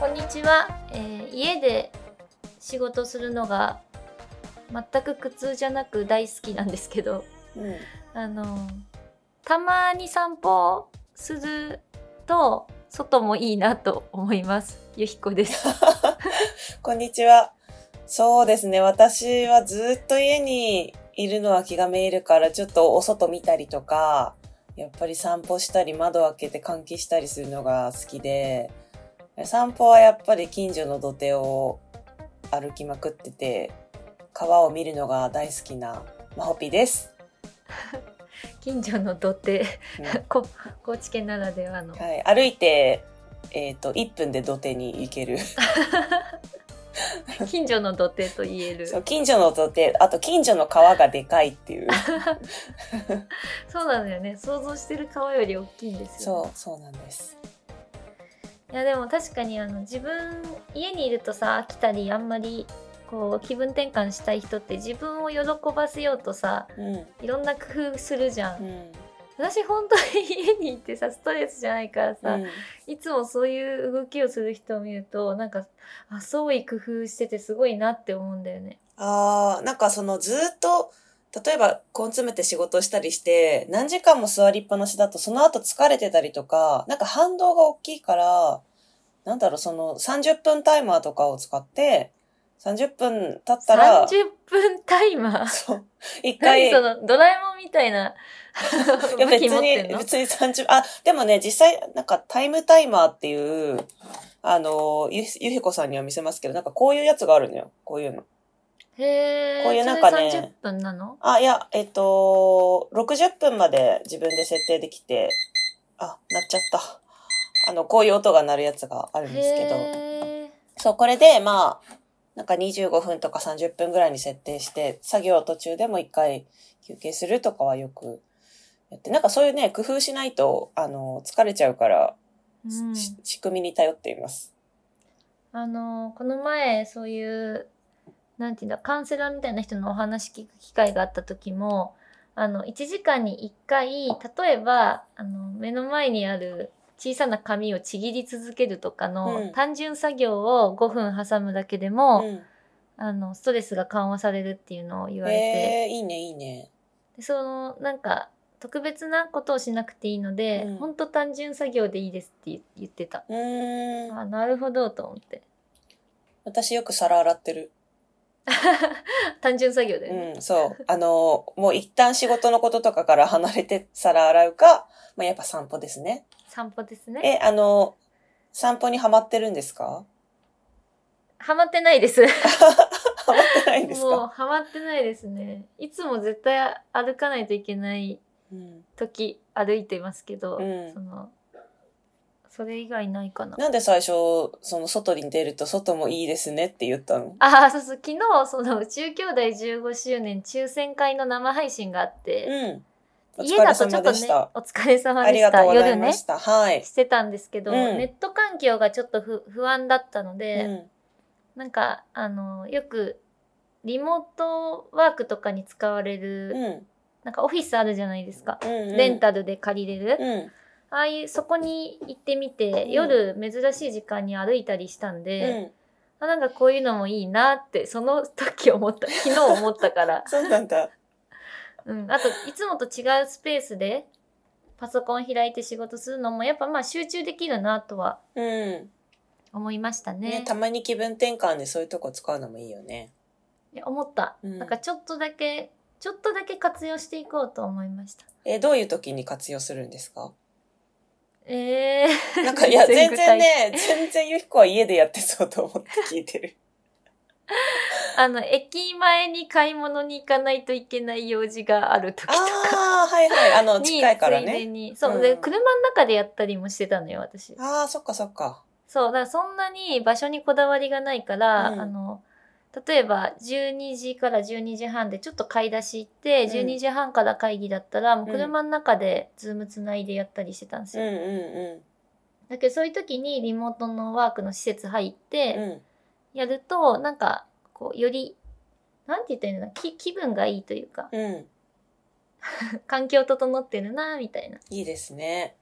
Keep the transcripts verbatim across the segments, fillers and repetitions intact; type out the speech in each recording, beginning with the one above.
こんにちは、えー家で仕事するのが全く苦痛じゃなく大好きなんですけど、 うんあのたまに散歩すると外もいいなと思います。ゆひこです。 こんにちは。そうですね。私はずっと家にいるのは気がめいるから、ちょっとお外見たりとか、やっぱり散歩したり窓開けて換気したりするのが好きで、散歩はやっぱり近所の土手を歩きまくってて、川を見るのが大好きなまほぴです。 近所の土手、 うんこ高知県ならではの、 はい、歩いて、えっと、いっぷんで土手に行ける。 近所の土手と言える。 そう、近所の土手、あと近所の川がでかいっていう。 そうなんだよね。想像してる川より大きいんですよ、ね。 そう、そうなんです。 いやでも確かにあの自分家にいるとさ飽きたりあんまりこう気分転換したい人って自分を喜ばせようとさうん。 いろんな工夫するじゃん、 うん。 私本当に家にいてさストレスじゃないからさ、 うんいつもそういう動きをする人を見るとなんかあ創意工夫しててすごいなって思うんだよね。 ああ、なんかそのずっと、例えば根詰めて仕事したりして、何時間も座りっぱなしだとその後疲れてたりとか、なんか反動が大きいから、なんだろう、そのさんじゅっぷんタイマーとかを使って、さんじゅっぷん経ったら、 さんじゅっぷんタイマーそう、一回、 何そのドラえもんみたいないや武器別に持ってん、の？ 別にさんじゅう、あ、でもね、実際、なんかタイムタイマーっていう、あの、ゆ、ゆひこさんには見せますけど、なんかこういうやつがあるのよ。こういうの。 へー、 こういうそれなんかねさんじゅっぷんなの？ あ、いや、えっと、ろくじゅっぷんまで自分で設定できて、あ、鳴っちゃった。あの、こういう音が鳴るやつがあるんですけど、 へー。 そう、これで、まあ、なんかにじゅうごふんとかさんじゅっぷんぐらいに設定して、作業途中でも一回休憩するとかはよくやって、なんかそういうね、工夫しないと、あの、疲れちゃうから、 うんし仕組みに頼っています。 あのこの前そういうなんていうんだカウンセラーみたいな人のお話聞く機会があった時もあのいちじかんにいっかい例えばあの目の前にある小さな紙をちぎり続けるとかの、 うん、 単純作業をごふん挟むだけでも、 うあのストレスが緩和されるっていうのを言ん。 われて、 へえ、いいね、いいね。 でそのなんか特別なことをしなくていいので、 うんほんと単純作業でいいですって言ってた。 うーん。 あ、なるほどと思って。 私よく皿洗ってる。 単純作業だよね。 うん、そう。あの、もう一旦仕事のこととかから離れて皿洗うか、まあ、やっぱ散歩ですね。 散歩ですね。 え、あの、散歩にハマってるんですか？ ハマってないです。 ハマってないんですもうか？ ハマってないですね。いつも絶対歩かないといけないうん。 時歩いてますけど、 うんそのそれ以外ないかな。 なんで最初、その外に出ると外もいいですねって言ったの？ ああ、そうそう、昨日その宇宙兄弟じゅうごしゅうねん抽選会の生配信があって、 うん。お家疲れだとちょっとね様でした。 お疲れ様あでした。 りがとうござい夜ねました。はい。 してたんですけど、 うんネット環境がちょっと不不安だったのうで、 ん。 なんかあのよくリモートワークとかに使われる、 うん。 なんかオフィスあるじゃないですか、 うんうん。 レンタルで借りれる、 うん。 ああいうそこに行ってみて、 うん夜珍しい時間に歩いたりしたんうで、 ん。 あなんかこういうのもいいなってその時思った昨日思ったからそうなんだ。 うん、あといつもと違うスペースでパソコン開いて仕事するのもやっぱまあ集中できるなとはうん。 思いましたね。 ね、たまに気分転換でそういうとこ使うのもいいよね。 いや思った、 うんなんかちょっとだけちょっとだけ活用していこうと思いました。 え、どういう時に活用するんですか？ えー、 なんか、いや、全具体然ね、全然ゆひこは家でやってそうと思って聞いてる。 あの駅前に買い物に行かないといけない用事がある時とかああ、はいはい。あの、 に近いからついでね。 にそう、 うんで車の中でやったりもしてたのよ私。 ああ、そっかそっか。 そうだからそんなに場所にこだわりがないから、 うんあの例えばじゅうにじからじゅうにじはんでちょっと買い出し行って、 うんじゅうにじはんから会議だったらもううん車の中でズームつないでやったりしてたんですよ、 うんうだけどそういう時にリモートのワークの施設入ってんうん。うん。 やると、なんかこうよりなんて言ったらいいのかな、気気分がいいというかうん。 環境整ってるなみたいな。 いいですね。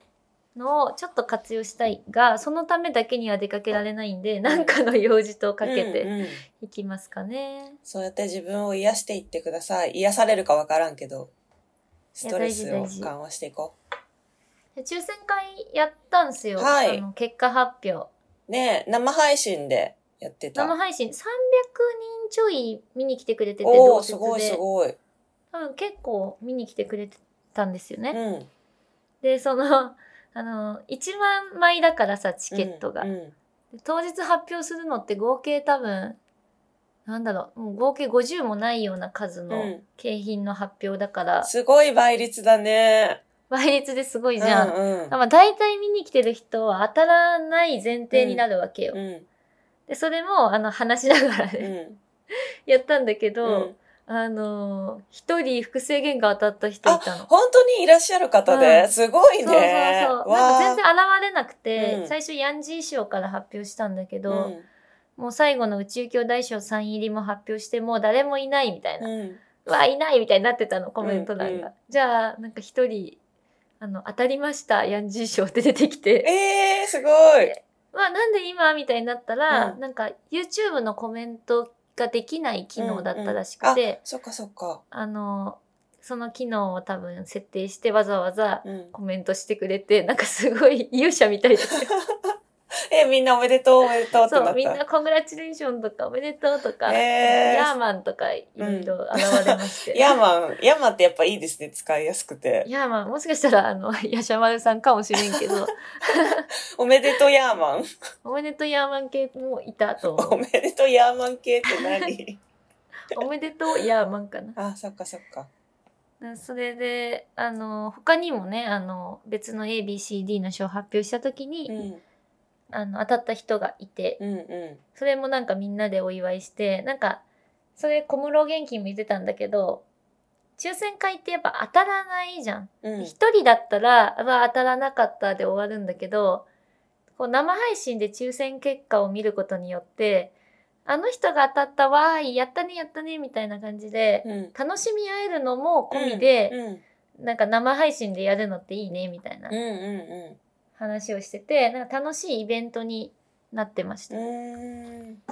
のをちょっと活用したいが、そのためだけには出かけられないんで、なんかの用事とかけてうんうん、 いきますかね。 そうやって自分を癒していってください。癒されるかわからんけど、ストレスを緩和していこで抽選会やったんすよ。 はいあの結果発表。 う。ねえ、生配信でやってた。 生配信さんびゃくにんちょい見に来てくれてて、 お同説ー、すごいすで。 ごい。 多分結構見に来てくれてたんですよね。 うん。 で、その、あの、いちまんまいだからさ、チケットが。 うんうんで当日発表するのって合計多分、なんだろう、もう合計ごじゅうもないような数のうん景品の発表だから、 すごい倍率だね。 倍率ですごいじゃん。 うんうんまあ大体見に来てる人は当たらない前提になるわけよ。 うんで、それも、あの、話しながらうね、 んやったんだけうど、 んあの、一人複製原画当たった人いたの。 本当にいらっしゃる方で、 うんすごいね。 そうそうそう。なんか全然わ現れなくて、 うん最初ヤンジー賞から発表したんだけーど、もう最後の宇宙兄弟賞さん入りも発表して、もう誰もいないみたいな。 うんうんうわ、いないみたいになってたの、コメント欄が。 うんうんじゃあ、なんか一人、あの、当たりました、ヤンジー賞って出てきて。 えー、すごい。 まあ、なんで今みたいになったら、 うんなんか YouTube のコメントができない機能だったらしくうんうんて、 あ、そっかそっか。 あの、その機能を多分設定してわざわざうんコメントしてくれて、なんかすごい勇者みたいですよ。 え、みんなおめでとうおめでとうってなった。 そう、みんなコングラチュレーションとかおめでとうとか、 へーヤーマンとかいろいろ現れまして。 ヤーマン、ヤーマンってやっぱいいですね。使いやすくて。 ヤーマン、もしかしたらあの、ヤシャマルさんかもしれんけど、 おめでとうヤーマン。 おめでとうヤーマン系もいたとお思めでとうヤーマン系って何う。おめでとうヤーマンかな。 あ、そっかそっか。 それで、あの、他にもね、あの、別の エービーシーディー の賞を発表したときに、 うん。 あの、当たった人がいて、 うんうそれもなんかみんなでお祝いして、なんか、それ小室元気も言ってたんだけど、抽選会ってやっぱ当たらないじゃん。 ん。うん。 一人だったら、うわ、当たらなかったで終わるんだけど、こう生配信で抽選結果を見ることによって、あの人が当たったわーい、やったねやったねみたいな感じで、 うん。 楽しみ合えるのも込みで、 うん。 なんか生配信でやるのっていいねみたいなうんう話をしてて、なんか楽しいイベントになってました。 んうん。うーん。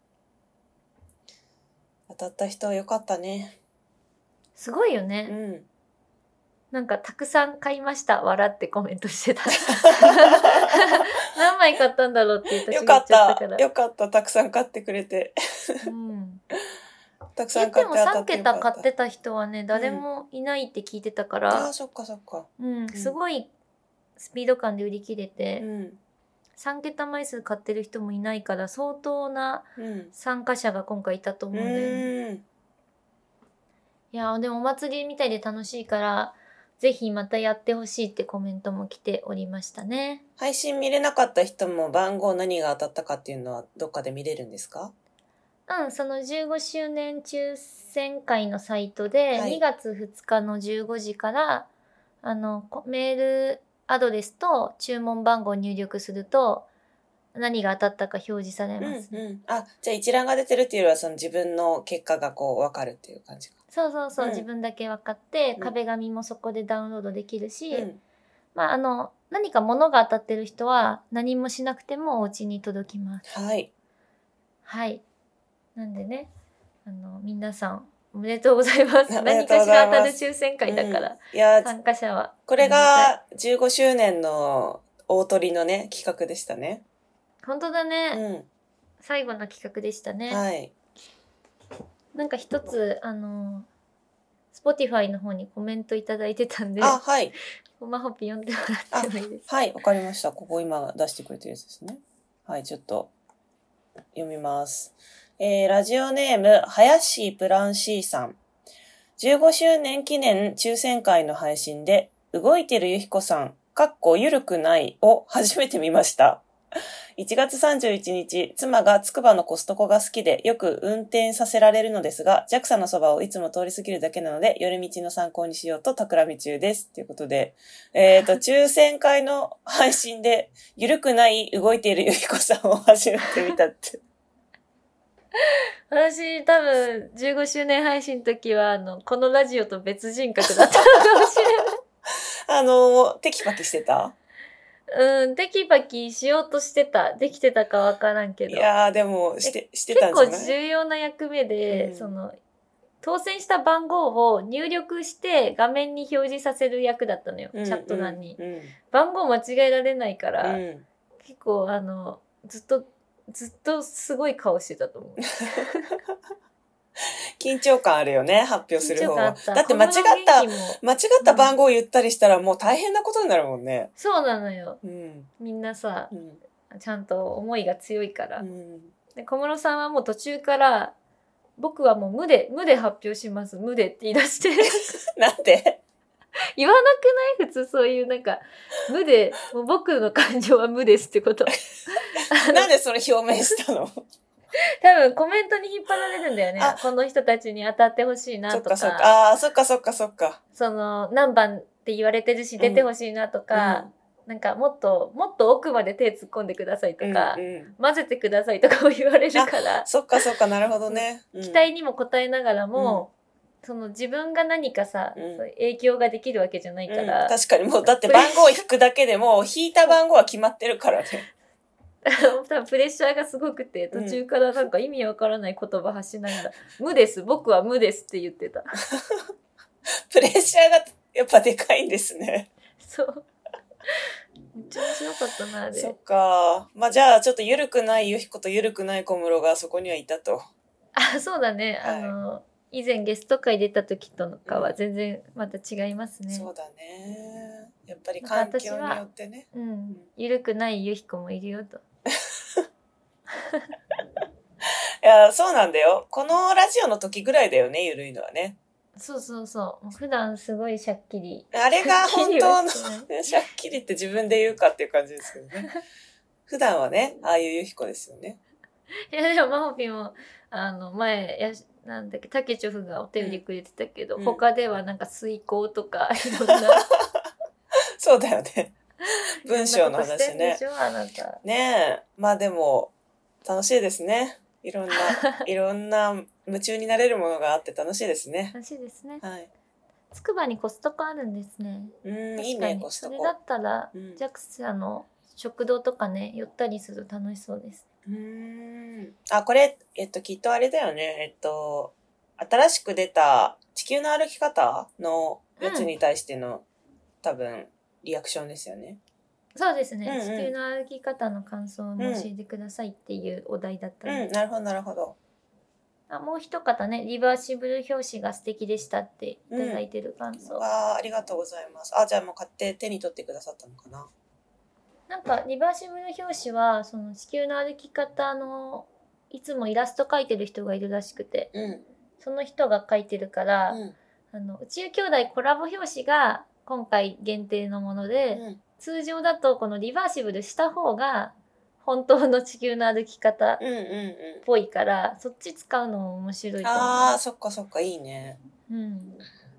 当たった人はよかったね。 すごいようね。 ん。 なんかたくさん買いました笑ってコメントしてた。何枚買ったんだろうって私よかっが言っちゃったかた。 ら。 よかった。たくさん買ってくれて。 うん。 たくさえ、でもん買って当たさんってよかった。 桁買ってた人はね、誰もいないって聞いてたかあらあ、、そっかそっか。 うん、すごいスピード感で売り切れうて、 ん。 さん桁枚数買ってる人もいないから、相当なうん。 参加者が今回いたとう思うんだよね。 ーん。 いやーでもお祭りみたいで楽しいから、ぜひまたやってほしいってコメントも来ておりましたね。 配信見れなかった人も番号何が当たったかっていうのはどっかで見れるんですか？ うん、そのじゅうごしゅうねん抽選会のサイトで、 はいにがつふつかのじゅうごじから、あの、こメールアドレスと注文番号を入力すると、何が当たったか表示されうんますね。 うん。あ、じゃあ一覧が出てるっていうよりはその自分の結果がこう分かるっていう感じか。 そうそうそう、 うん自分だけ分かって、 うん壁紙もそこでダウンロードできるし、 うん。 まあ、あの、何か物が当たってる人は何もしなくてもお家に届きます。 はい。 はい。なんでね、あの、皆さん、おめでとうございます。 おめで何かしとうございますら当たる抽選会だから、 うんいや、 参加者は。 これがじゅうごしゅうねんの大鳥のね、企画でしたね。 本当だね、 うん。 最後の企画でしたね。 はい。 なんか一つ、あの、Spotify の方にコメントいただいてたんで、 あ、はい。 マホピ読んでもらってもいいですか？ はい、わかりました。ここ今出してくれてるやつですね。はい、ちょっと読みます。えー、ラジオネーム、はやしプランシーさん。じゅうごしゅうねん記念抽選会の配信で、動いてるゆひこさん、かっこゆるくないを初めて見ました。いちがつさんじゅういちにち、妻がつくばのコストコが好きでよく運転させられるのですが、ジャクサ のそばをいつも通り過ぎるだけなので、寄り道の参考にしようと企み中です。ということで、えっと、抽選会の配信で、ゆるくない動いているゆひこさんを初めて見たって。 私、多分、じゅうごしゅうねん配信の時は、あの、このラジオと別人格だったのかもしれない。 あの、テキパキしてた？ うん、テキパキしようとしてた。できてたかわからんけど。 いやーでもしてしてたんじゃない？ 結構重要な役目で、 うん、 その当選した番号を入力して画面に表示させる役だったのよ、 うん、 チャット欄に、 うん、 番号間違えられないかうら、 ん、 結構あのずっとずっとすごい顔してたと思う。 緊張感あるよね、発表する方は。 ただって間違った間違った番号を言ったりしたらもう大変なことになるもんね。 そうなのよ、 うん、 みんなさ、 うん、 ちゃんと思いが強いから、 うん、 で小室さんはもう途中から僕はもう無で無で発表します無でって言い出してなんで言わなくない？普通そういうなんか無でもう僕の感情は無ですってことなんでそれ表明したの？ 多分コメントに引っ張られるんだよね。この人たちに当たってほしいなとか。 そっかそっか。ああ、そっかそっかそっか。 その何番って言われてるし出てほしいなとか、うん、なんかもっともっと奥まで手突っ込んでくださいとか、うんうん、混ぜてくださいとかも言われるから。 そっかそっか、なるほどね。 うん、期待にも応えながらも、うん、その自分が何かさ、うん、そういう影響ができるわけじゃないから、 うん。確かにもうだって番号引くだけでも引いた番号は決まってるからね。 多分プレッシャーがすごくて途中からなんか意味わからない言葉発しないんだ、うん、無です僕は無ですって言ってたプレッシャーがやっぱでかいんですね。 そうめっちゃ面白かったなあれ。 そっか。まあじゃあちょっとゆるくないゆひことゆるくない小室がそこにはいたと。 あ、そうだね、はい、あの以前ゲスト会出た時とかは全然また違いますね、 うん、そうだね。やっぱり環境によってね、 うんうん、ゆるくないゆひこもいるよといや、そうなんだよ。このラジオの時ぐらいだよね、ゆるいのはね。 そうそうそう。普段すごいシャッキリ。 あれが本当のシャッキリって自分で言うかっていう感じですけどね。普段はね、ああいうゆひこですよね。 いや、でもマホピも、あの、前、やなんだっけ、タケチョフがお便りくれてたけど、うん、他ではなんか水耕とか、いろんな。 そうだよね。文章の話ね。 でしょ、あなた。 ねえ。まあでも、楽しいですね。いろんな、いろんな夢中になれるものがあって楽しいですね。 楽しいですね。 はい。 つくばにコストコあるんですね。 うん、いいね、コストコ。 それだったら、うん、ジャクサの食堂とかね、寄ったりすると楽しそうです。 うーん。あ、これ、えっと、きっとあれだよね。えっと、新しく出た地球の歩き方のやつに対しての、うん、多分、リアクションですよね。 そうですね、 うんうん、 地球の歩き方の感想を教えてくださいっていうお題だったので、 うんうん、なるほどなるほど。 あ、もう一方ね、リバーシブル表紙が素敵でしたっていただいてる感想、 うん、わあ、ありがとうございます。あ、じゃあもう買って手に取ってくださったのかな。 なんかリバーシブル表紙はその地球の歩き方のいつもイラスト描いてる人がいるらしくて、 うん、 その人が描いてるから、 うん、 あの宇宙兄弟コラボ表紙が今回限定のもので、うん、通常だとこのリバーシブルした方が本当の地球の歩き方っぽいから、うんうんうん、そっち使うのも面白いと思う。 あー、そっかそっか、いいね。 うん。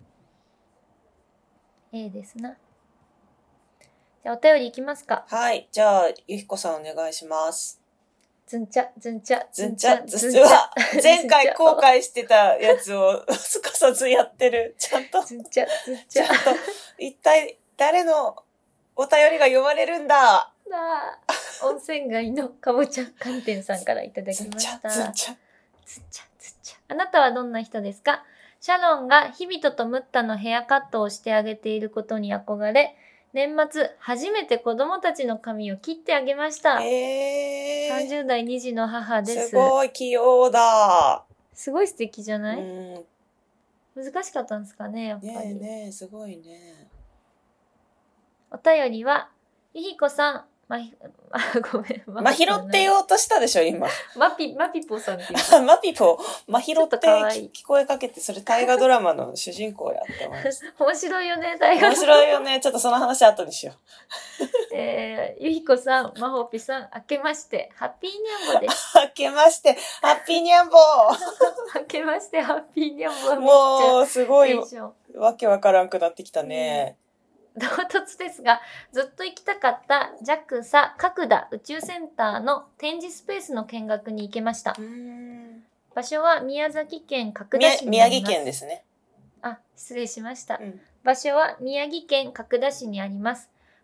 ええですな。じゃあお便りいきますか。 はい。じゃあ、ゆひこさんお願いします。 ずんちゃ、ずんちゃ、 ずんちゃ、ずんちゃ。前回後悔してたやつをすかさずやってる。ちゃんと。 ずんちゃ、ずんちゃ。 ちゃんと、一体誰のお便りが読まれるんだ。 なあ、温泉街のかぼちゃ寒天さんからいただきました。 ずんちゃ、 ずんちゃ、ずんちゃ。あなたはどんな人ですか？シャロンがヒビトとムッタのヘアカットをしてあげていることに憧れ、年末初めて子供たちの髪を切ってあげました。 えー、 さんじゅう代に児の母です。 すごい器用だ。 すごい素敵じゃない？ うん、 難しかったんですかね、やっぱり。 ねえねえ、すごいね。 お便りは、ゆひこさん、まひ、あ、ごめん。 まひろって言おうとしたでしょ、今。 まぴ、まぴぽさんって言う。まぴぽ、まひろって聞こえかけて、それ大河ドラマの主人公やってます。 面白いよね、大河ドラマ。 面白いよね。ちょっとその話後にしよう。えー、ゆひこさん、まほぴさん、明けまして、ハッピーニャンボです。 明けまして、ハッピーニャンボ明けまして、ハッピーニャンボ。 もう、すごい、わけわからんくなってきたね。 うん唐突ですが、ずっと行きたかった ジャクサ 角田宇宙センターの展示スペースの見学に行けました。 うーん、 場所は宮崎県角田市にあります。 宮城県ですね。 あ、失礼しました。 うん、 場所は宮城県角田市にあります。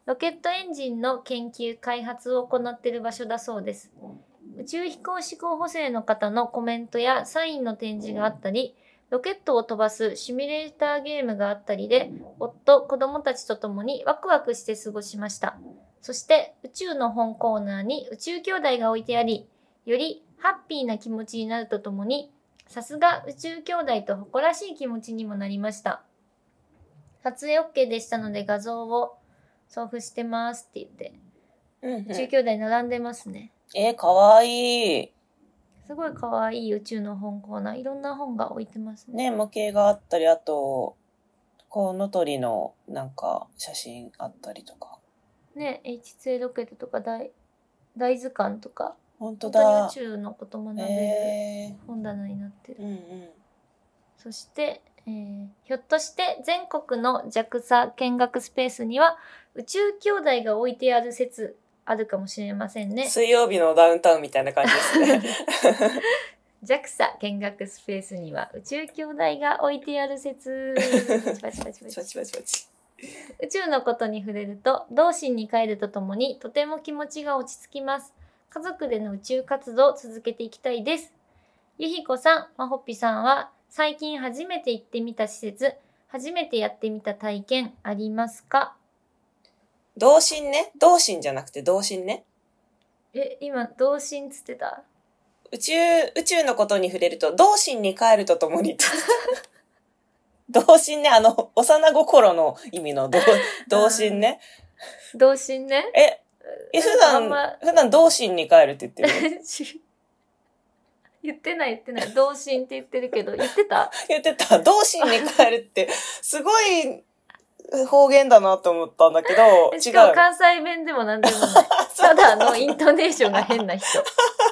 ロケットエンジンの研究開発を行っている場所だそうです。宇宙飛行士候補生の方のコメントやサインの展示があったり、ロケットを飛ばすシミュレーターゲームがあったりで、夫、子供たちと共にワクワクして過ごしました。そして宇宙の本コーナーに宇宙兄弟が置いてあり、よりハッピーな気持ちになるとともに、さすが宇宙兄弟と誇らしい気持ちにもなりました。撮影 OK でしたので画像を送付してますって言って、 うんうん、 宇宙兄弟並んでますね。 えー、かわいい。 すごいかわいい宇宙の本コーナー。いろんな本が置いてますね。 ね、模型があったり、あと、コウノトリのなんか写真あったりとか。 ね、エイチツー ロケットとか大、大図鑑とか。 本当だ。 本当に宇宙のこと学べるえ本棚になってる。 ー、うんうん。 そして、えー、ひょっとして全国の ジャクサ 見学スペースには宇宙兄弟が置いてある説あるかもしれませんね。 水曜日のダウンタウンみたいな感じですね。 ジャクサ 見学スペースには宇宙兄弟が置いてある説。パチパチパチパチ。 パチパチパチ。 宇宙のことに触れると、童心に帰るとともにとても気持ちが落ち着きます。家族での宇宙活動を続けていきたいです。ゆひこさん、まほっぴさんは最近初めて行ってみた施設、初めてやってみた体験ありますか？ 童心ね。童心じゃなくて童心ね。 え、今、童心つってた？ 宇宙、宇宙のことに触れると、童心に帰るとともにって童心ね、あの、幼心の意味の童、童心ね。 童心ね。 え、え、普段、ま、普段童心に帰るって言ってる言ってない言ってない。童心って言ってるけど、言ってた？ 言ってた。童心に帰るって、すごい方言だなと思ったんだけど、違う。 しかも関西弁でもなんでもない。ただのイントネーションが変な人。し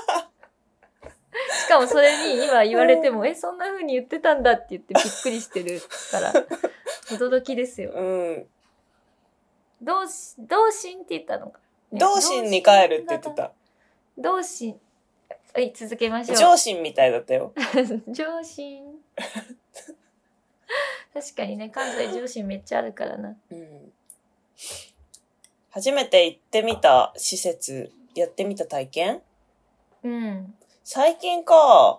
かもそれに今言われても、え、そんな風に言ってたんだって言ってびっくりしてるから、驚きですよ。 うん。 童心、童心って言ったのか。 ね、童心に帰るって言ってた。 童心。はい、続けましょう。 上心みたいだったよ。 上心。確かにね、関西上心めっちゃあるからな。 うん。初めて行ってみた施設、やってみた体験？ うん。 最近か。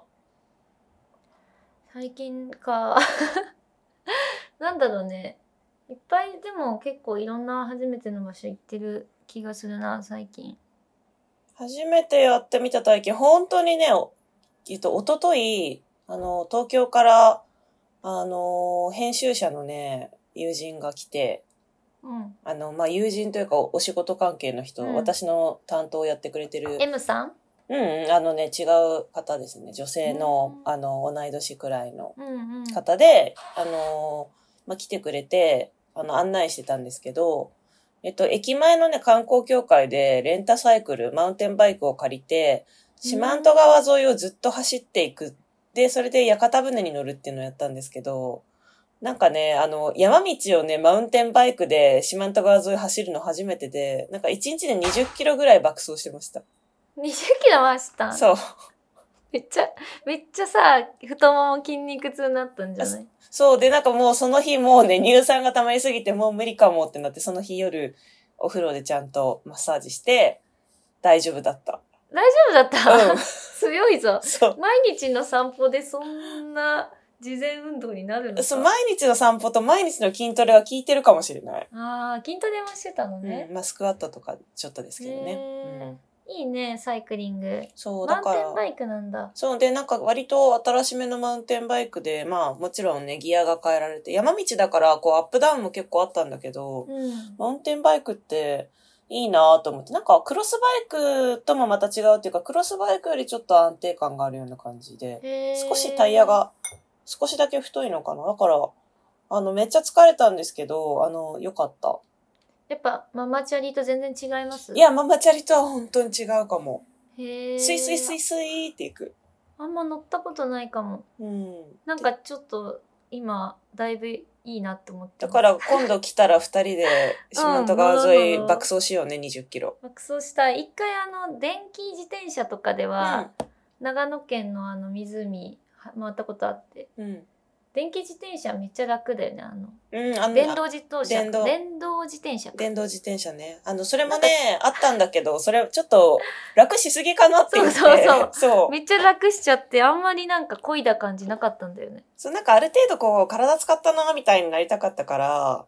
最近か。なんだろうね。いっぱいでも結構いろんな初めての場所行ってる気がするな、最近。 初めてやってみた体験、本当にね、えっと、おととい、あの、東京から、あの、編集者のね、友人が来て、 うん、 あの、まあ、友人というかお仕事関係の人、うん、私の担当をやってくれてる。 M さん？ うん、あのね、違う方ですね。女性の、うん、あの、同い年くらいの方で、うんうん、あの、まあ、来てくれて、あの、案内してたんですけど、えっと、駅前のね、観光協会でレンタサイクル、マウンテンバイクを借りて、四万十川沿いをずっと走っていく。で、それで屋形船に乗るっていうのをやったんですけど、なんかね、あの、山道をね、マウンテンバイクで四万十川沿い走るの初めてで、なんかいちにちでにじゅっキロぐらい爆走してました。 にじゅっキロ回した？ そう。 めっちゃ、めっちゃさ、太もも筋肉痛になったんじゃない？ そう。で、なんかもうその日もうね、乳酸が溜まりすぎてもう無理かもってなって、その日夜、お風呂でちゃんとマッサージして、大丈夫だった。 大丈夫だった？うん。強いぞ。 そう。 毎日の散歩でそんな事前運動になるのか？ そう、毎日の散歩と毎日の筋トレは効いてるかもしれない。 ああ、筋トレもしてたのね。 うん、まあ、スクワットとかちょっとですけどね。 うん、いいね、サイクリング。 そう、だから。 マウンテンバイクなんだ。 そう、で、なんか割と新しめのマウンテンバイクで、まあもちろんね、ギアが変えられて、山道だからこうアップダウンも結構あったんだけど、うん、マウンテンバイクっていいなと思って、なんかクロスバイクともまた違うっていうか、クロスバイクよりちょっと安定感があるような感じで、少しタイヤが少しだけ太いのかな。だから、あの、めっちゃ疲れたんですけど、あの、良かった。 やっぱママチャリと全然違います？ いや、ママチャリとは本当に違うかも。 へー。 スイスイスイスイっていく。 あんま乗ったことないかも。うん。なんかちょっと今だいぶいいなって思って。 だから今度来たら二人で四万十川沿い爆走しようね、にじゅっキロ。 爆走したい。一回あの電気自転車とかでは、うん、長野県のあの湖回ったことあって。うん。 電気自転車めっちゃ楽だよね。あの、 うん、あの、 電動自動車。 電動電動自転車か。 電動自転車ね。あの、それもね、あったんだけど、それちょっと楽しすぎかなって言って。 そうそうそう。 そう。 めっちゃ楽しちゃって、あんまりなんか漕いだ感じなかったんだよね。 そう、なんかある程度こう、体使ったな、みたいになりたかったから、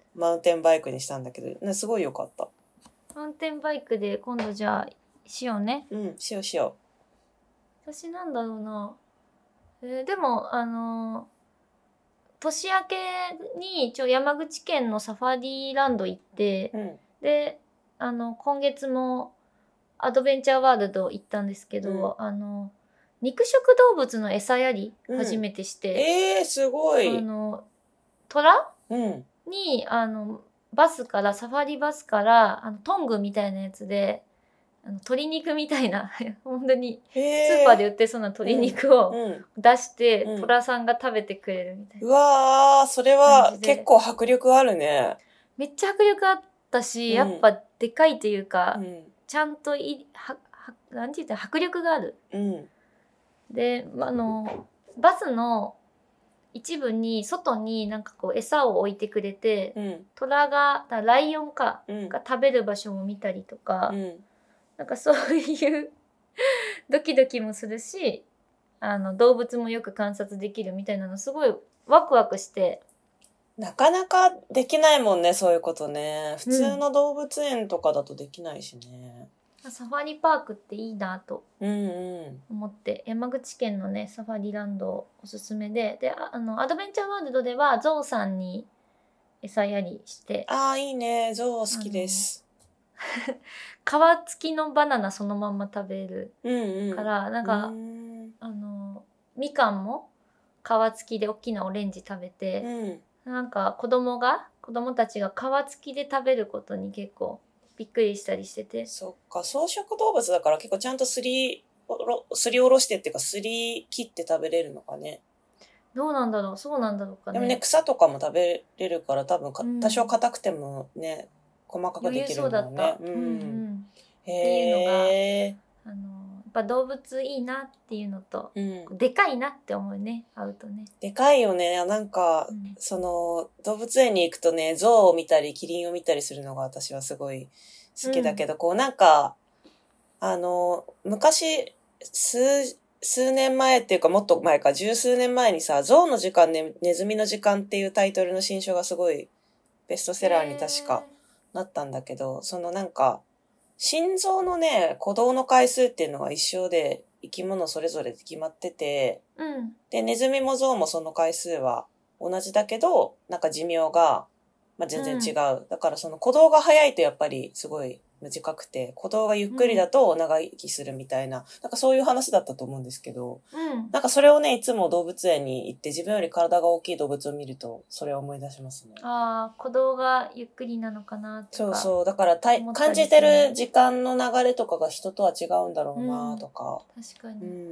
マウンテンバイクにしたんだけど、ね、すごい良かった。 マウンテンバイクで今度じゃあ、しようね。 うん、しようしよう。私なんだろうな。えー、でも、あのー、年明けにちょ山口県のサファリランド行って、 うん、 で、あの、今月もアドベンチャーワールド行ったんですけど、うん、あの、肉食動物の餌やり初めてして。うん、 えー、すごい。 あの、虎、 うん、 に、あの、バスから、サファリバスから、あの、トングみたいなやつで、あの鶏肉みたいな本当にスーパーで売ってそうな鶏肉を出して、うんうん、虎さんが食べてくれるみたいな。 うわー、それは結構迫力あるね。 めっちゃ迫力あったし、うん、やっぱでかいというか、うん、ちゃんといははなんて言ったら迫力がある。うん、で、あのバスの一部に外になんかこう餌を置いてくれて、うん、虎がライオンか、うん、が食べる場所を見たりとか。うん、なんかそういうドキドキもするし、あの動物もよく観察できるみたいなのすごいワクワクして。 なかなかできないもんね、そういうことね。普通の動物園とかだとできないしね。 うん、サファリパークっていいなと思って、うんうん、山口県のねサファリランドおすすめで、であのアドベンチャーワールドではゾウさんに餌やりして。 ああいいね、ゾウ好きです。 皮付きのバナナそのまんま食べるから、うんうん、なんか、うん、あのみかんも皮付きで大きなオレンジ食べて、うん、なんか子供が子供たちが皮付きで食べることに結構びっくりしたりしてて。 そっか、草食動物だから結構ちゃんとすりおろすりおろしてっていうかすり切って食べれるのかね。 どうなんだろう、そうなんだろうかね。 でもね、草とかも食べれるから多分か、うん、多少硬くてもね細かくできるもんね。 そうだった。うんうん、へっていうのが、あのやっぱ動物いいなっていうのと、うん、でかいなって思うね、会うとね。 でかいよね。なんか、うん、その動物園に行くとね、象を見たりキリンを見たりするのが私はすごい好きだけど、うん、こうなんかあの昔数数年前っていうかもっと前か十数年前にさ、象の時間ね、ネズミの時間っていうタイトルの新書がすごいベストセラーに確かなったんだけど、そのなんか心臓のね、鼓動の回数っていうのが一緒で生き物それぞれ決まってて、うん、で、ネズミも象もその回数は同じだけど、なんか寿命が、まあ、全然違う、うん。だからその鼓動が速いとやっぱりすごい短くて、鼓動がゆっくりだと長生きするみたいな、うん、なんかそういう話だったと思うんですけど、うん、なんかそれをね、いつも動物園に行って自分より体が大きい動物を見ると、それを思い出しますね。 ああ、鼓動がゆっくりなのかなとか。 そうそう。だからたい感じてる時間の流れとかが人とは違うんだろうなとか、 うん。確かに、うん。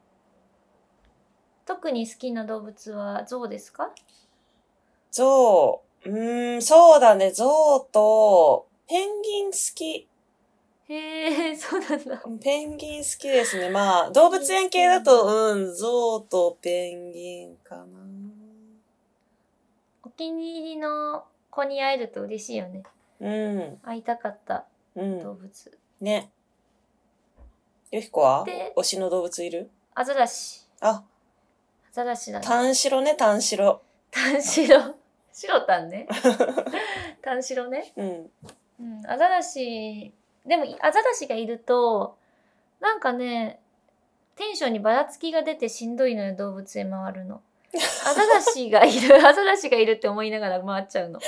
特に好きな動物は象ですか？ 象。うーん、そうだね。象と、ペンギン好き。 へえ、そうなんだ。 ペンギン好きですね。まあ、動物園系だと、うん、象とペンギンかな。 お気に入りの子に会えると嬉しいよね。うん。会いたかった動物。 うん、ね。よひこは推しの動物いる？ アザラシ。あ。アザラシだね。 タンシロね、タンシロ。 タンシロ。シロタンね。タンシロね。うん。うん。アザラシ、でもアザラシがいると、なんかね、テンションにばらつきが出てしんどいのよ、動物園回るの。アザラシがいる、アザラシがいるって思いながら回っちゃうの。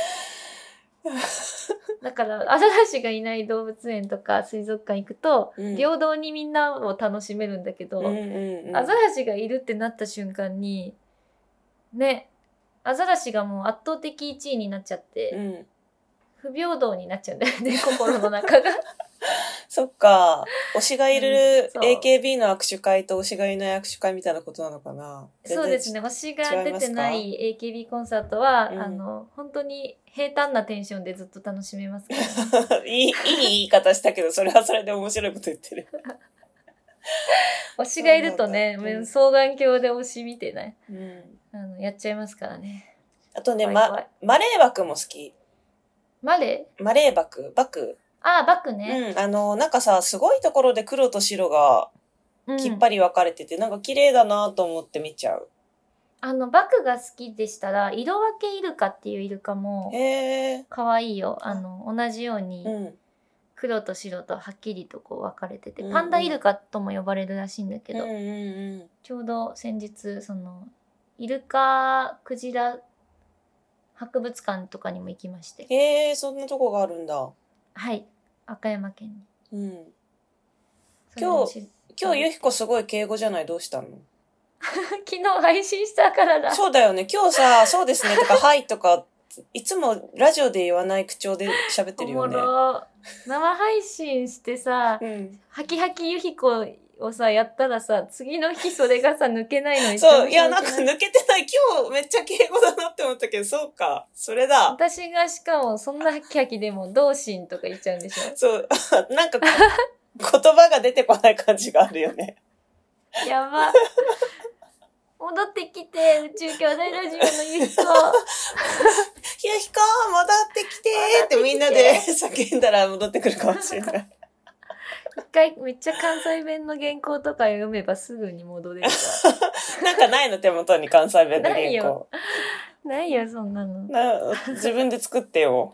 だから、アザラシがいない動物園とか水族館行くと、うん、平等にみんなを楽しめるんだけど、うんうんうん、アザラシがいるってなった瞬間に、ね、アザラシがもう圧倒的いちいになっちゃって、うん、不平等になっちゃうんだよね、心の中が。 そっか。推しがいる エーケービー の握手会と推しがいない握手会みたいなことなのかな。 そうですね。推しが出てない エーケービー コンサートは、うん、あの、本当に平坦なテンションでずっと楽しめますから。 いい、いい言い方したけど、それはそれで面白いこと言ってる。 推しがいるとね、うん、双眼鏡で推し見てない。 うん、 あのやっちゃいますからね。 あとね、 怖い怖いま、マレーバクも好き。 マレーマレーバクバク。 ああ、バクね。 うん。あの、なんかさ、すごいところで黒と白がうん、 きっぱり分かれてて、なんか綺麗だなと思って見ちゃう。 あの、バクが好きでしたら、色分けイルカっていうイルカもへー。 可愛いよ。あの、同じようにうん。 黒と白とはっきりとこう分かれてて、 うんうんパンダイルカとも呼ばれるらしいんだけど、 うんうんうん。 ちょうど先日、その、イルカ、クジラ博物館とかにも行きまして。 へー、そんなとこがあるんだ。 はい。和歌山県に。 うん。 それもし今日ゆひこすごい敬語じゃない？どうしたの？ 昨日配信したからだ。 そうだよね。今日さ、そうですねとか、はいとか、いつもラジオで言わない口調で喋ってるよね。 おもろ。生配信してさ、 うん。 ハキハキゆひこをさ、やったらさ、次の日それがさ、抜けないのに。 そう、いや、なんか抜けてない。今日めっちゃ敬語だなって思ったけど、そうか。それだ。 私がしかも、そんなハキハキでも、同心とか言っちゃうんでしょ。 そう、なんかこ、言葉が出てこない感じがあるよね。 やば。戻ってきて、宇宙兄弟ラジオのゆひこ。 ゆひこ、戻ってきてーってみんなで叫んだら戻ってくるかもしれない。 一回めっちゃ関西弁の原稿とか読めばすぐに戻れるから。 なんかないの？手元に関西弁の原稿。 ないよ。ないよ、そんなの。 な自分で作ってよ。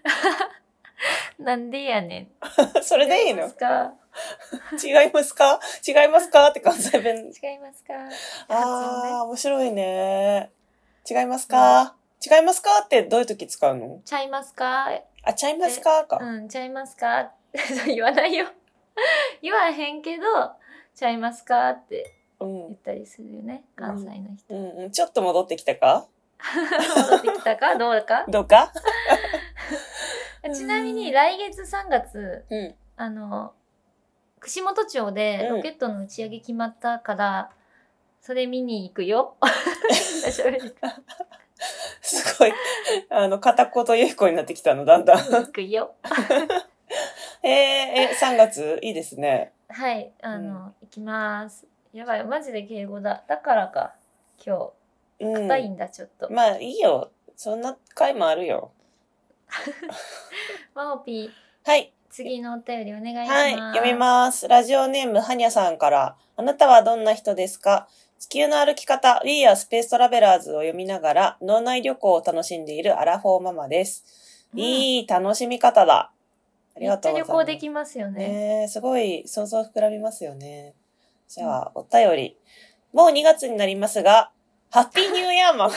なんでやねん。 それでいいの？ 違いますか？ 違いますか？違いますかって関西弁。 違いますか？ ああ、面白いね。違いますか？違いますかってどういう時使うの？ ちゃいますか？ あ、ちゃいますかか。 うん、ちゃいますか？言わないよ。言わへんけど、ちゃいますかってうん言ったりするよね、関西の人。 うんうん。ちょっと戻ってきたか？ 戻ってきたかどうかどうか？ ちなみに来月さんがつ、 うん。 あの、串本町でロケットの打ち上げ決まったから、それ見に行くよ。喋るすごい、あの、片言ゆひこになってきたの、だんだん。 行くよ。 えー、え、さんがついいですね。 はい、あの、 うん行きます。やばい、マジで敬語だ。だからか、今日。 うん。 硬いんだ、ちょっと。 まあ、いいよ。そんな回もあるよ。 マホピー、 はい。 次のお便りお願いします。 はい、読みます。ラジオネーム、はにゃさんから。あなたはどんな人ですか？地球の歩き方、We Are Space Travelers を読みながら、脳内旅行を楽しんでいるアラフォーママです。 うんいい楽しみ方だ。ありがとうございます。 めっちゃ旅行できますよね。 ねえ、すごい想像膨らみますよね。じゃあ、お便り。もうにがつになりますが、ハッピーニューイヤーマン。 考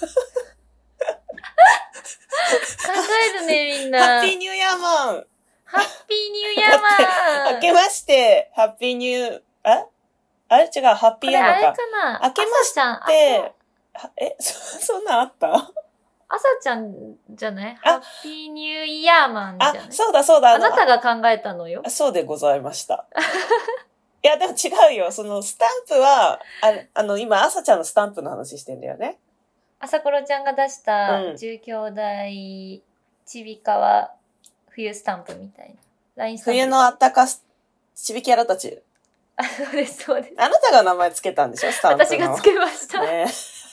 えるね、みんな。 ハッピーニューイヤーマン。 ハッピーニューイヤーマン。 明けまして、ハッピーニュー、ああれ違う、ハッピーヤーマンか。 これあれかな明けまして、 朝はえ、そ、そんなんあった朝ちゃんじゃないハッピーニューイヤーマンじゃあな、いそうだそうだ。 あなたが考えたのよ。 そうでございました。いや、でも違うよ。そのスタンプは、ああの、今、朝ちゃんのスタンプの話してんだよね。 朝ころちゃんが出したうん宇宙兄弟ちびかわ冬スタンプみたいな。ライン スタンプ。 冬のあったかす、ちびキャラたち。 あ、そうです、そうです。 あなたが名前つけたんでしょスタンプの。 私がつけました。 ね。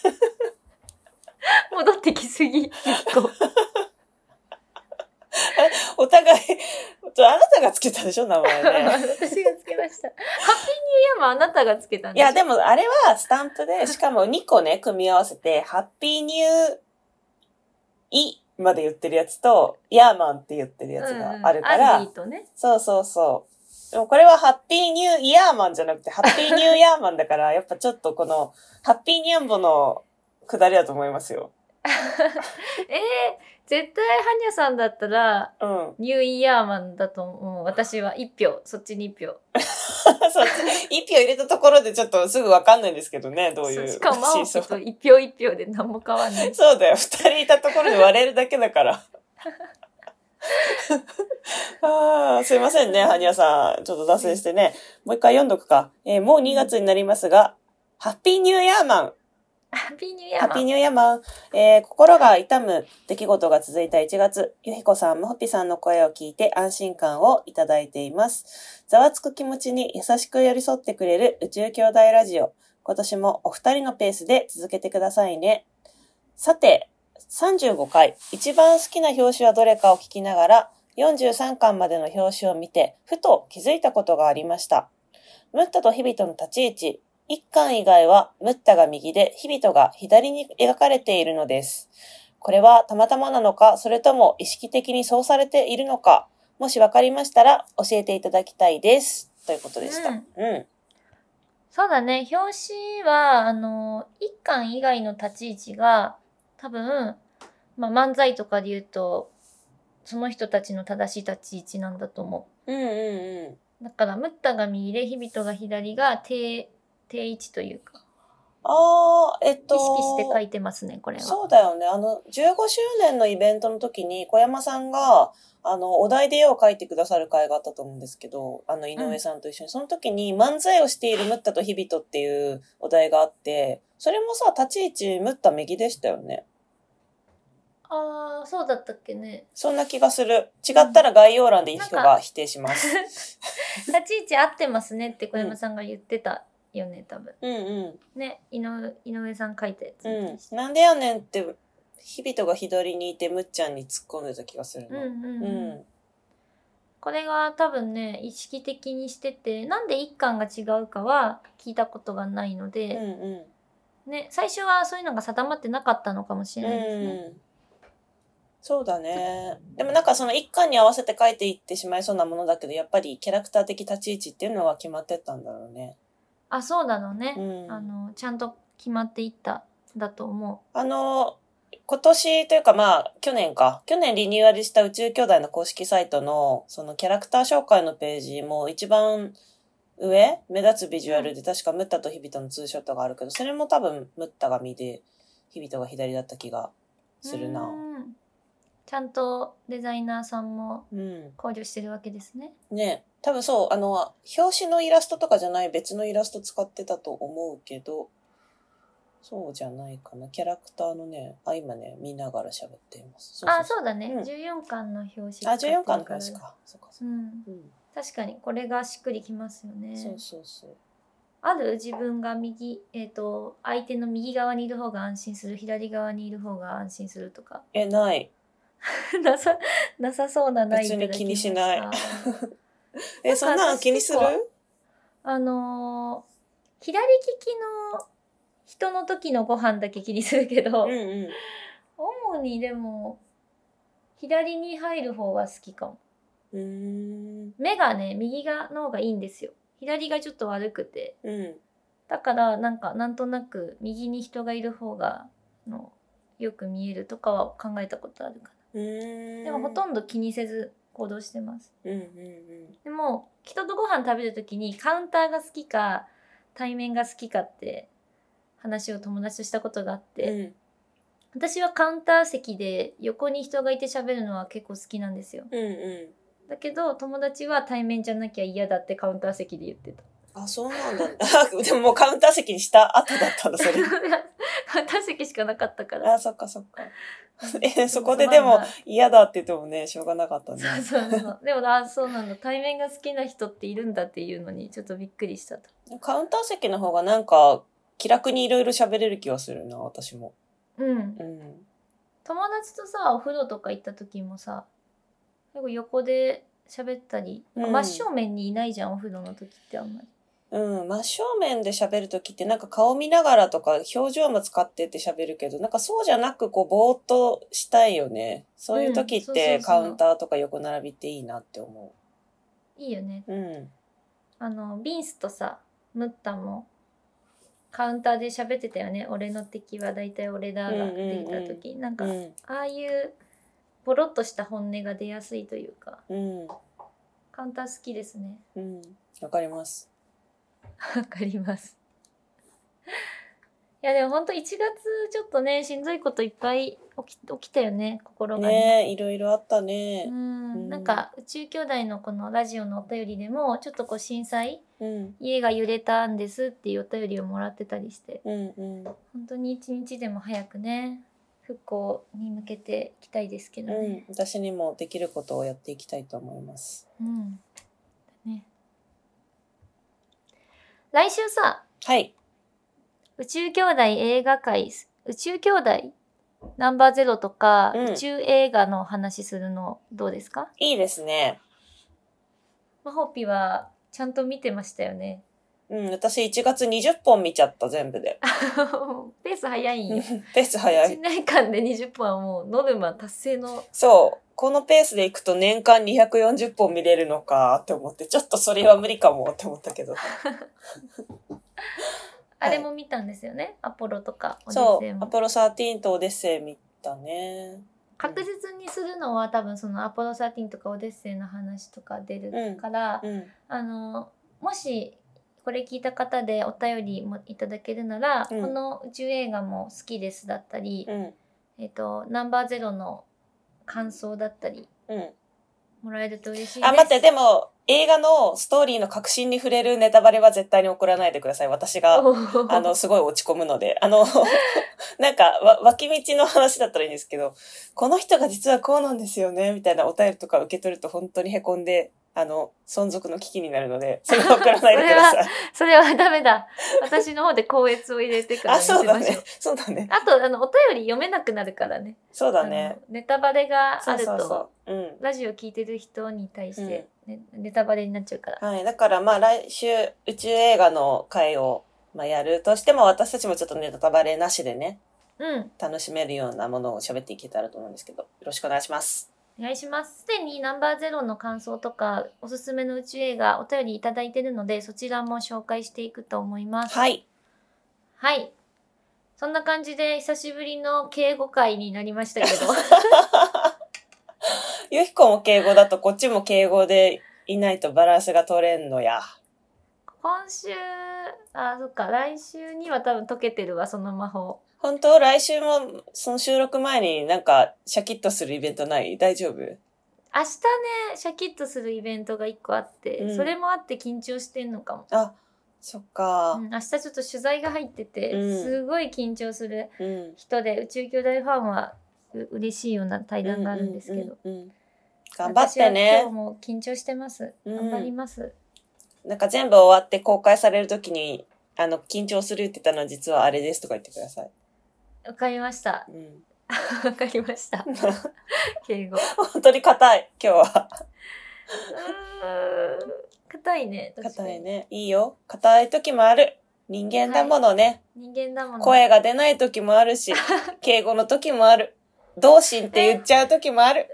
戻ってきすぎ。結構。 お互い、ちょあなたがつけたでしょ名前ね。 私がつけました。ハッピーニューイヤーマンあなたがつけたんいや、 でしょでもあれはスタンプで、しかもにこね、組み合わせて、ハッピーニューイまで言ってるやつと、ヤーマンって言ってるやつがあるかうんうん、 ら、 アンディとね。 そうそうそう。でもこれはハッピーニューイヤーマンじゃなくて、ハッピーニューヤーマンだから、やっぱちょっとこの、ハッピーニャンボのくだりだと思いますよ。 えー、絶対ハニャさんだったら、 うん。 ニューイヤーマンだと思う。私は一票。そっちに一票。 そう、一票入れたところでちょっとすぐわかんないんですけどね、どういう。 しかも、マオピシーソと一票一票で何も変わんないー。そうだよ、二人いたところで割れるだけだから。あーすいませんね、ハニヤさん。ちょっと脱線してね。もう一回読んどくか。えーもうにがつになりますが、ハッピーニューイヤーマン。 ハッピーニューイヤーマン。 ハッピーニューイヤーマン。えー心が痛む出来事が続いたいちがつ、ゆひこさん、もほぴさんの声を聞いて安心感をいただいています。ざわつく気持ちに優しく寄り添ってくれる宇宙兄弟ラジオ。 今年もお二人のペースで続けてくださいね。さて、さんじゅうごかい、一番好きな表紙はどれかを聞きながら、よんじゅうさんかんまでの表紙を見て、ふと気づいたことがありました。ムッタとヒビトの立ち位置、いっかん以外はムッタが右でヒビトが左に描かれているのです。これはたまたまなのか、それとも意識的にそうされているのか、もしわかりましたら教えていただきたいです。ということでした。 うん。 うん。 そうだね。表紙は、あの、一巻以外の立ち位置が、多分、まあ、漫才とかで言うと、その人たちの正しい立ち位置なんだと思うんうんうん。 う。だから、ムッタが右で、ヒビトが左が定、定位置というか、 ああ、えっと。 意識して書いてますね、これは。 そうだよね。あの、じゅうごしゅうねんのイベントの時に、小山さんが、あの、お題で絵を描いてくださる会があったと思うんですけど、あの、井上さんと一緒に、うん、その時に漫才をしているムッタとヒビトっていうお題があって、それもさ、立ち位置ムッタ右でしたよね。 ああ、そうだったっけね。 そんな気がする。違ったら概要欄で人が否定します。 立ち位置合ってますねって小山さんが言ってたよね、多分。 うんうん。 ね、井上、井上さん書いたやつ。 うん。なんでやねんって、ヒビトが左にいてムッちゃんに突っ込んでた気がするの。 うんうん、うん。 うん。 これが多分ね、意識的にしてて、なんで一巻が違うかは聞いたことがないので、 うんうん、 ね、最初はそういうのが定まってなかったのかもしれないですね。 うん、そうだね。でもなんかその一巻に合わせて書いていってしまいそうなものだけど、やっぱりキャラクター的立ち位置っていうのは決まってったんだろうね。 あ、そうだろうね。 うん、 あの、ちゃんと決まっていっただと思う。 あの、今年というかまあ、去年か。去年リニューアルした宇宙兄弟の公式サイトの、そのキャラクター紹介のページも一番上目立つビジュアルで確かムッタとヒビトのツーショットがあるけど、それも多分ムッタが右で、ヒビトが左だった気がするな。 うんちゃんとデザイナーさんも考慮してるわけですね。 うん、ね多分そう、あの、表紙のイラストとかじゃない別のイラスト使ってたと思うけど、そうじゃないかな。キャラクターのね、あ、今ね、見ながら喋っています。 そうそうそうあ、そうだね。うん、じゅうよんかんの表紙。 あ、じゅうよんかんの表紙か。そうかそうか、 うん。うん。確かに、これがしっくりきますよね。 そうそうそう。 ある自分が右、えっと、相手の右側にいる方が安心する、左側にいる方が安心するとか。 え、ない。 なさ、なさそうなない。 別に気にしない。え、そんなの気にする？ あのー、左利きの人の時のご飯だけ気にするけど、 うんうん、 主にでも、左に入る方が好きかも。 うーん目がね、右側の方がいいんですよ。左がちょっと悪くて。 うん、 だから、なんか、なんとなく、右に人がいる方が、の、よく見えるとかは考えたことあるかな。 うーんでも、ほとんど気にせず行動してます。 うんうんうん、 でも、人とご飯食べるときに、カウンターが好きか、対面が好きかって、話を友達としたことがあって、うん、私はカウンター席で横に人がいて喋るのは結構好きなんですよ。 うんうん、 だけど友達は対面じゃなきゃ嫌だってカウンター席で言ってた。 あ、そうなんだ。でももうカウンター席にした後だったの、それ。 カウンター席しかなかったから。 あ、そっかそっか。え、そこででも嫌だって言ってもね、しょうがなかったね。 そうそうそう。でも、あ、そうなんだ。対面が好きな人っているんだっていうのにちょっとびっくりしたと。 カウンター席の方がなんか気楽にいろいろ喋れる気がするな、私も。 うん。うん。友達とさ、お風呂とか行った時もさ、結構横で喋ったり、うん、真正面にいないじゃん、お風呂の時ってあんまり。うん、 真正面で喋るときってなんか顔見ながらとか表情も使ってって喋るけど、なんかそうじゃなくこうぼーっとしたいよね。そういう時ってカウンターとか横並びっていいなって思う。いいよね。 うん。あの、ビンスとさ、ムッタもカウンターで喋ってたよね。俺の敵は大体俺だが出た時、うんうんうん、なんか、うん、ああいうボロッとした本音が出やすいというか、うん、カウンター好きですね。 うん、わかります。 わかります。いやでもほんといちがつちょっとねしんどいこといっぱい起き、起きたよね、心がね。 ねえ、いろいろあったね。 うん、うん、なんか宇宙兄弟のこのラジオのお便りでもちょっとこう震災、うん、家が揺れたんですっていうお便りをもらってたりして、うんうん、本当に一日でも早くね復興に向けていきたいですけどね、 うん、私にもできることをやっていきたいと思います。 うんね、来週さ、 はい。 宇宙兄弟映画界、宇宙兄弟ナンバーゼロとか、 うん宇宙映画の話するのどうですか？ いいですね。 まほぴはちゃんと見てましたよね。 うん、私いちがつにじゅっぽん見ちゃった全部で。 ペース早いんよ。 ペース早いちい。 ねんかんでにじゅっぽんはもうノルマ達成の。 そう。このペースでいくと年間にひゃくよんじゅっぽん見れるのかって思って、ちょっとそれは無理かもって思ったけど。 あれも見たんですよね。アポロとかオデッそう。 セイも。 アポロじゅうさんとオデッセイ見たね。 確実にするのは多分そのアポロじゅうさんとかオデッセイの話とか出るから、 うん。 あの、もしこれ聞いた方でお便りもいただけるなら、 うんこの宇宙映画も好きですだったり、 うん。 えっと、ナンバーゼロの感想だったり、 うん。 もらえると嬉しいです。 あ、待って、でも、映画のストーリーの核心に触れるネタバレは絶対に送らないでください。私が、あの、すごい落ち込むので。あの、なんか、わ、脇道の話だったらいいんですけど、この人が実はこうなんですよね、みたいなお便りとか受け取ると本当に凹んで、あの、存続の危機になるので、それは送らないでください。 それはダメだ。私の方で高越を入れてからあ、 見せましょう。 そうだね。そうだね。 あと、あの、お便り読めなくなるからね。 そうだね。 あのネタバレがあると、 そうそうそう。うん。 ラジオ聞いてる人に対して、ねネタバレになっちゃうから。 はい。だからまあ来週宇宙映画の回を、まあ、やるとしても私たちもちょっとネタバレなしでね、 うん。 楽しめるようなものを喋っていけたらと思うんですけど、よろしくお願いします。 お願いします。すでにナンバーゼロの感想とか、おすすめの宇宙映画、お便りいただいてるので、そちらも紹介していくと思います。 はい。 はい。そんな感じで、久しぶりの敬語会になりましたけど。 ゆひこも敬語だとこっちも敬語でいないとバランスが取れんのや。 今週、あ、そっか、来週には多分解けてるわ、その魔法。 本当来週もその収録前になんかシャキッとするイベントない？大丈夫？ 明日ね、シャキッとするイベントが一個あって、 うんそれもあって緊張してんのかも。 あ、そっか。 うん、明日ちょっと取材が入ってて、 うんすごい緊張するうん。 人で、宇宙兄弟ファンはう嬉しいような対談があるんですけど。 うんうんうんうん頑張ってね。 私は今日も緊張してます。 うん頑張ります。 なんか全部終わって公開されるときに、あの、緊張するって言ったのは実はあれですとか言ってください。 わかりました。 うん。 わかりました。敬語。 本当に硬い、今日は。 うーん硬いね。確かに硬いね。いいよ。硬い時もある。人間だものね。 人間だもの。 声が出ない時もあるし、敬語の時もある。同心って言っちゃう時もある。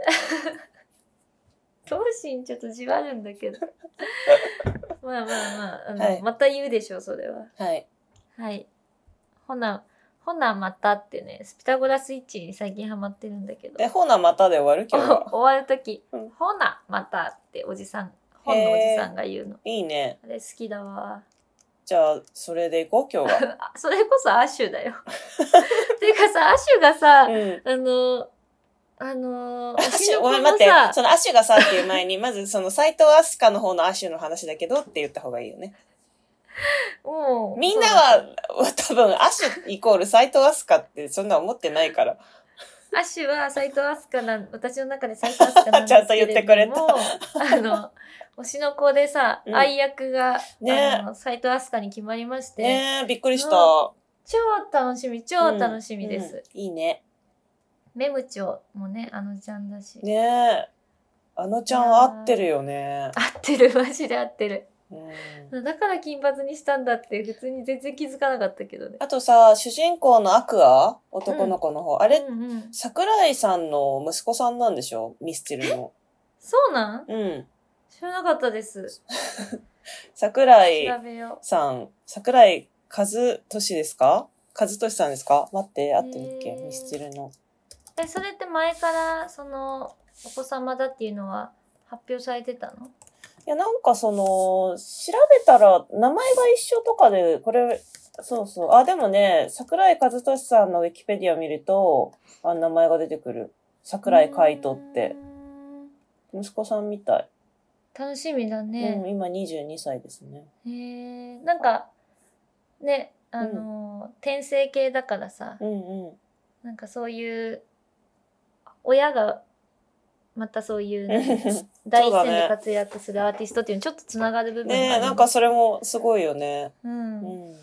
同心ちょっとじわるんだけど。まあまあまあ、あの、 はいまた言うでしょう、それは。 はい。 はい。ほな、ほなまたってね、ピタゴラスイッチに最近ハマってるんだけど。 え、ほなまたで終わる今日は。 お終わるとき、 うんほなまたっておじさん、本のおじさんが言うの。 いいね。 あれ好きだわ。 じゃあ、それで行こう、今日は。 あそれこそアッシュだよ。ていうかさ、アッシュがさ、 うん。 あの、あのー、 アッシュ、 推しの子ごめん待って。 のさ、 そのアッシュがさっていう前に、まずその斎藤飛鳥の方のアッシュの話だけどって言った方がいいよね。 もうみんなは、多分、アッシュイコール斎藤飛鳥ってそんな思ってないから。 アッシュは斎藤飛鳥なん、私の中で斎藤飛鳥なんですけれども、 ちゃんと言ってくれたあの、推しの子でさ、 うん愛役が、 ねあの、斎藤飛鳥に決まりまして、 ねえ、びっくりした。 超楽しみ、超楽しみです。 うんうんいいね。 メムチョもね、あのちゃんだし。 ねえ。あのちゃん合ってるよね。 合ってる、マジで合ってる。 うん、 だから金髪にしたんだって普通に全然気づかなかったけどね。 あとさ、主人公のアクア男の子の方。あれ、 うんうん、 桜井さんの息子さんなんでしょミスチルの。 そうなんうん。 知らなかったです。 桜井調べよさん、桜井和俊ですか和俊さんですか待って、合ってるっけへーミスチルの。 う。え、それって前からそのお子様だっていうのは発表されてたの？ いや、なんかその、調べたら名前が一緒とかで、これ、そうそう。あ、でもね、桜井和俊さんのウィキペディア見ると、あ、名前が出てくる。桜井海斗って。 うーん息子さんみたい。 楽しみだうん、 ね。 今にじゅうにさいですね。 へえ、なんかね、あの、転生系だからさ、 うんうん。 なんかそういう親がまたそういうなんていうの第一線で活躍するアーティストっていうのちょっとつながる部分があるねえ、なんかそれもすごいよね。 うん、 うん。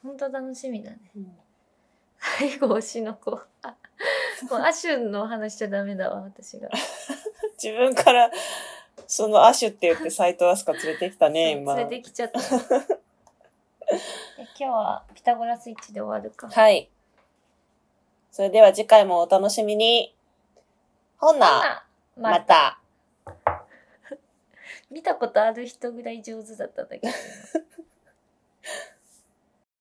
ほんと楽しみだね。 うん、 最後推しの子。あ、もうアシュンの話しちゃダメだわ、私が。 自分からそのアシュって言って斎藤飛鳥連れてきたね、今。 連れてきちゃった。今日はピタゴラスイッチで終わるか。 はい。それでは次回もお楽しみに。ほな、また。 見たことある人ぐらい上手だったんだけど。